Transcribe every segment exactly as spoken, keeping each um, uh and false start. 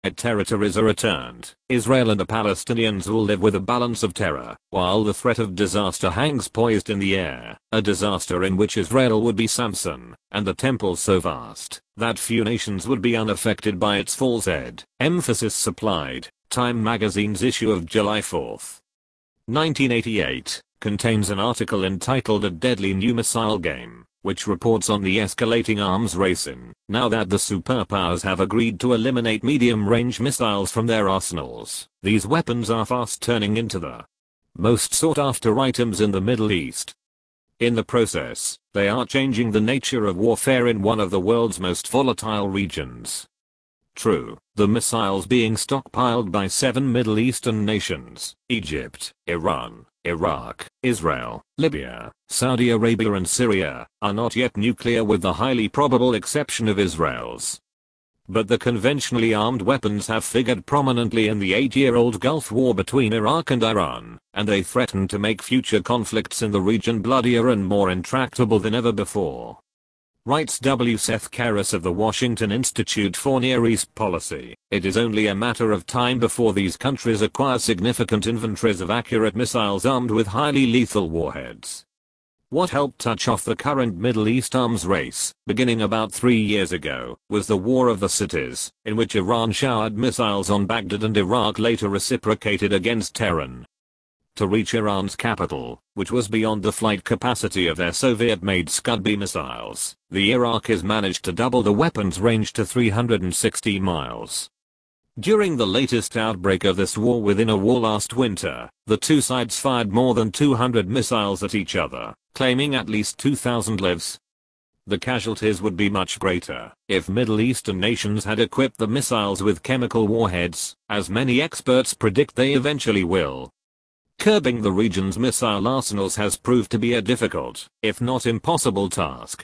territories are returned, Israel and the Palestinians will live with a balance of terror, while the threat of disaster hangs poised in the air, a disaster in which Israel would be Samson, and the temple so vast, that few nations would be unaffected by its fall. Said, emphasis supplied, Time magazine's issue of July fourth, nineteen eighty-eight, contains an article entitled A Deadly New Missile Game, which reports on the escalating arms race in, now that the superpowers have agreed to eliminate medium-range missiles from their arsenals. These weapons are fast turning into the most sought-after items in the Middle East. In the process, they are changing the nature of warfare in one of the world's most volatile regions. True, the missiles being stockpiled by seven Middle Eastern nations, Egypt, Iran, Iraq, Israel, Libya, Saudi Arabia and Syria, are not yet nuclear with the highly probable exception of Israel's. But the conventionally armed weapons have figured prominently in the eight-year-old Gulf War between Iraq and Iran, and they threaten to make future conflicts in the region bloodier and more intractable than ever before. Writes W. Seth Karras of the Washington Institute for Near East Policy, it is only a matter of time before these countries acquire significant inventories of accurate missiles armed with highly lethal warheads. What helped touch off the current Middle East arms race, beginning about three years ago, was the War of the Cities, in which Iran showered missiles on Baghdad and Iraq later reciprocated against Tehran. To reach Iran's capital, which was beyond the flight capacity of their Soviet-made Scud B missiles, the Iraqis managed to double the weapon's range to three hundred sixty miles. During the latest outbreak of this war within a war last winter, the two sides fired more than two hundred missiles at each other, claiming at least two thousand lives. The casualties would be much greater if Middle Eastern nations had equipped the missiles with chemical warheads, as many experts predict they eventually will. Curbing the region's missile arsenals has proved to be a difficult, if not impossible task.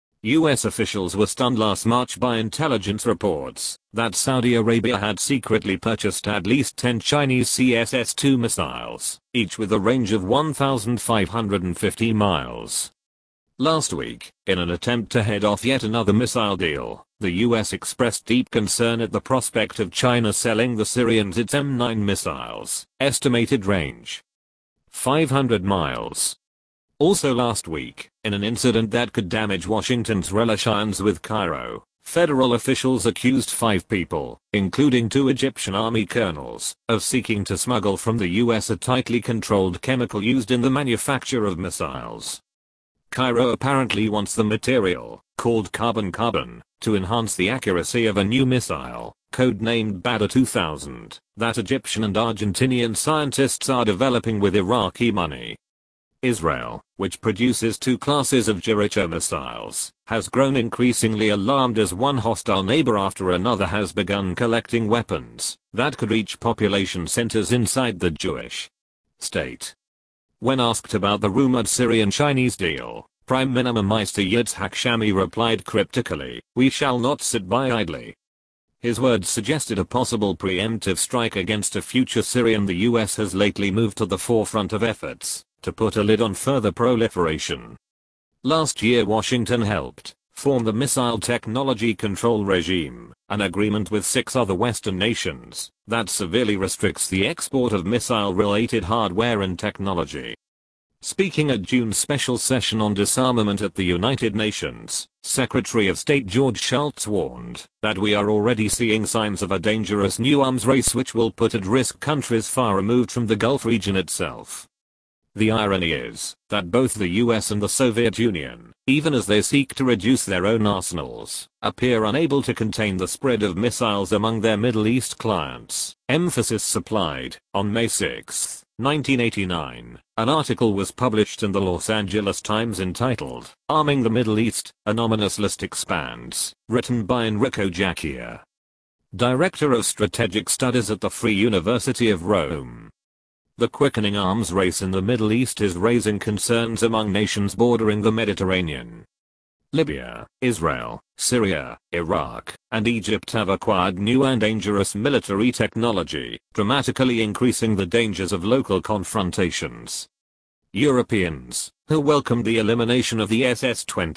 U S officials were stunned last March by intelligence reports that Saudi Arabia had secretly purchased at least ten Chinese C S S two missiles, each with a range of one thousand five hundred fifty miles. Last week, in an attempt to head off yet another missile deal, the U S expressed deep concern at the prospect of China selling the Syrians its M nine missiles, estimated range five hundred miles. Also last week, in an incident that could damage Washington's relations with Cairo, federal officials accused five people, including two Egyptian army colonels, of seeking to smuggle from the U S a tightly controlled chemical used in the manufacture of missiles. Cairo apparently wants the material, called carbon-carbon, to enhance the accuracy of a new missile, codenamed Badr two thousand, that Egyptian and Argentinian scientists are developing with Iraqi money. Israel, which produces two classes of Jericho missiles, has grown increasingly alarmed as one hostile neighbor after another has begun collecting weapons that could reach population centers inside the Jewish state. When asked about the rumored Syrian-Chinese deal, Prime Minister Yitzhak Shami replied cryptically, "We shall not sit by idly." His words suggested a possible preemptive strike against a future Syrian. The U S has lately moved to the forefront of efforts to put a lid on further proliferation. Last year Washington helped form the Missile Technology Control Regime, an agreement with six other Western nations that severely restricts the export of missile-related hardware and technology. Speaking at June's special session on disarmament at the United Nations, Secretary of State George Shultz warned that we are already seeing signs of a dangerous new arms race which will put at risk countries far removed from the Gulf region itself. The irony is that both the U S and the Soviet Union, even as they seek to reduce their own arsenals, appear unable to contain the spread of missiles among their Middle East clients. Emphasis supplied. On May sixth, nineteen eighty-nine, an article was published in the Los Angeles Times entitled, "Arming the Middle East, An Ominous List Expands," written by Enrico Giacchia, Director of Strategic Studies at the Free University of Rome. The quickening arms race in the Middle East is raising concerns among nations bordering the Mediterranean. Libya, Israel, Syria, Iraq, and Egypt have acquired new and dangerous military technology, dramatically increasing the dangers of local confrontations. Europeans, who welcomed the elimination of the S S twenty,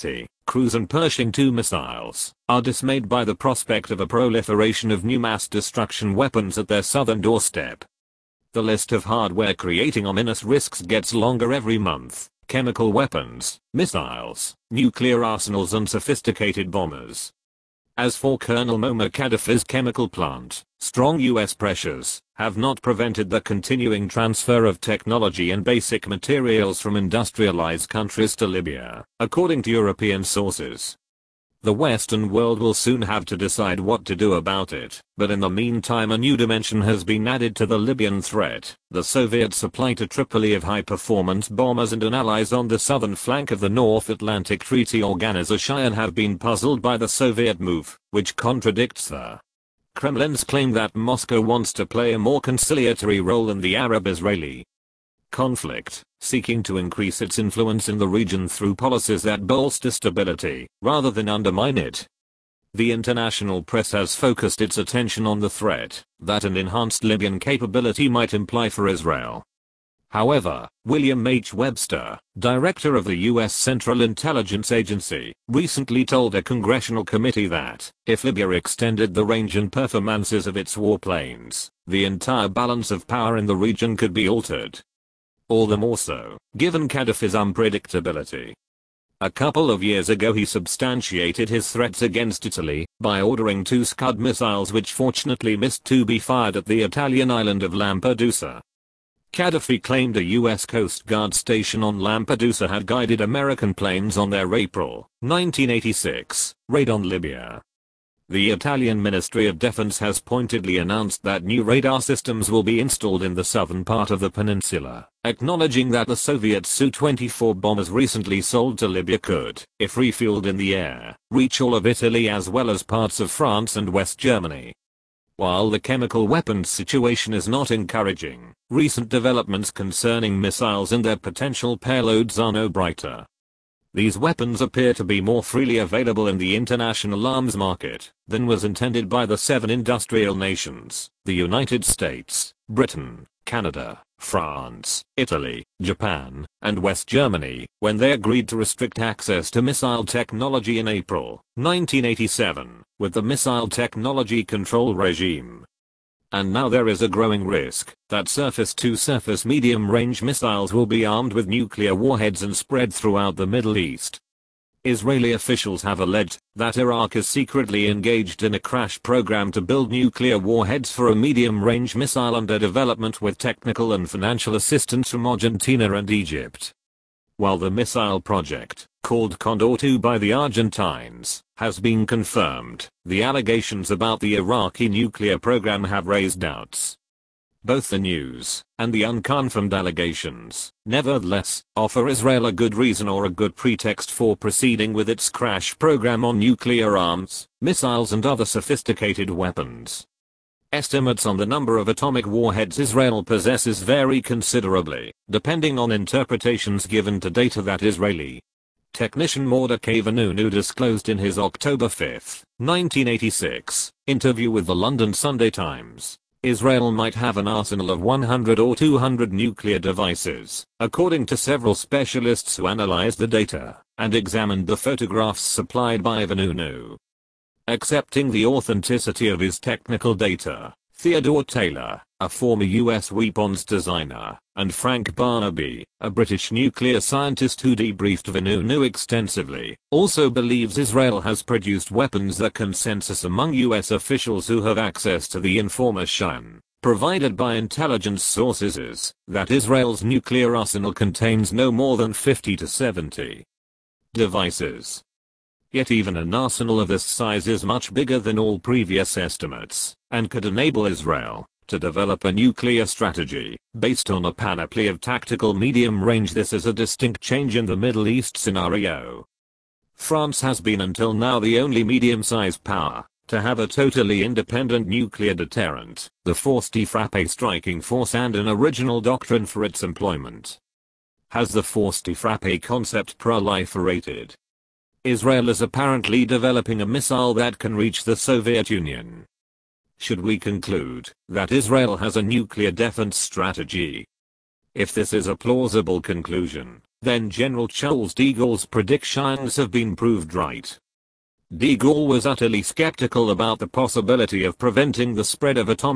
Cruise and Pershing two missiles, are dismayed by the prospect of a proliferation of new mass destruction weapons at their southern doorstep. The list of hardware creating ominous risks gets longer every month: chemical weapons, missiles, nuclear arsenals and sophisticated bombers. As for Colonel Muammar Gaddafi's chemical plant, strong U S pressures have not prevented the continuing transfer of technology and basic materials from industrialized countries to Libya, according to European sources. The Western world will soon have to decide what to do about it, but in the meantime a new dimension has been added to the Libyan threat. The Soviet supply to Tripoli of high-performance bombers and an allies on the southern flank of the North Atlantic Treaty Organization have been puzzled by the Soviet move, which contradicts the Kremlin's claim that Moscow wants to play a more conciliatory role in the Arab-Israeli conflict, seeking to increase its influence in the region through policies that bolster stability, rather than undermine it. The international press has focused its attention on the threat that an enhanced Libyan capability might imply for Israel. However, William H. Webster, director of the U S Central Intelligence Agency, recently told a congressional committee that, if Libya extended the range and performances of its warplanes, the entire balance of power in the region could be altered. All the more so, given Gaddafi's unpredictability. A couple of years ago he substantiated his threats against Italy by ordering two Scud missiles which fortunately missed to be fired at the Italian island of Lampedusa. Gaddafi claimed a U S Coast Guard station on Lampedusa had guided American planes on their April nineteen eighty-six raid on Libya. The Italian Ministry of Defense has pointedly announced that new radar systems will be installed in the southern part of the peninsula, acknowledging that the Soviet S U twenty-four bombers recently sold to Libya could, if refueled in the air, reach all of Italy as well as parts of France and West Germany. While the chemical weapons situation is not encouraging, recent developments concerning missiles and their potential payloads are no brighter. These weapons appear to be more freely available in the international arms market than was intended by the seven industrial nations: the United States, Britain, Canada, France, Italy, Japan, and West Germany, when they agreed to restrict access to missile technology in April nineteen eighty-seven, with the Missile Technology Control Regime. And now there is a growing risk that surface-to-surface medium-range missiles will be armed with nuclear warheads and spread throughout the Middle East. Israeli officials have alleged that Iraq is secretly engaged in a crash program to build nuclear warheads for a medium-range missile under development with technical and financial assistance from Argentina and Egypt. While the missile project, called Condor two by the Argentines, has been confirmed, the allegations about the Iraqi nuclear program have raised doubts. Both the news and the unconfirmed allegations, nevertheless, offer Israel a good reason or a good pretext for proceeding with its crash program on nuclear arms, missiles and other sophisticated weapons. Estimates on the number of atomic warheads Israel possesses vary considerably, depending on interpretations given to data that Israeli technician Mordechai Vanunu disclosed in his October fifth, nineteen eighty-six, interview with the London Sunday Times. Israel might have an arsenal of one hundred or two hundred nuclear devices, according to several specialists who analyzed the data and examined the photographs supplied by Vanunu. Accepting the authenticity of his technical data, Theodore Taylor, a former U S weapons designer, and Frank Barnaby, a British nuclear scientist who debriefed Vanunu extensively, also believes Israel has produced weapons. The consensus among U S officials who have access to the information provided by intelligence sources is that Israel's nuclear arsenal contains no more than fifty to seventy devices. Yet even an arsenal of this size is much bigger than all previous estimates, and could enable Israel to develop a nuclear strategy based on a panoply of tactical medium range. This is a distinct change in the Middle East scenario. France has been until now the only medium-sized power to have a totally independent nuclear deterrent, the Force Frappe striking force, and an original doctrine for its employment. Has the Force Frappe concept proliferated? Israel is apparently developing a missile that can reach the Soviet Union. Should we conclude that Israel has a nuclear defense strategy? If this is a plausible conclusion, Then General Charles de Gaulle's predictions have been proved right. De Gaulle was utterly skeptical about the possibility of preventing the spread of atomic